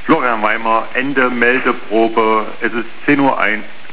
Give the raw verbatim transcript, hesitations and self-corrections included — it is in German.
Florian Weimer, Ende Meldeprobe. Es ist zehn Uhr eins.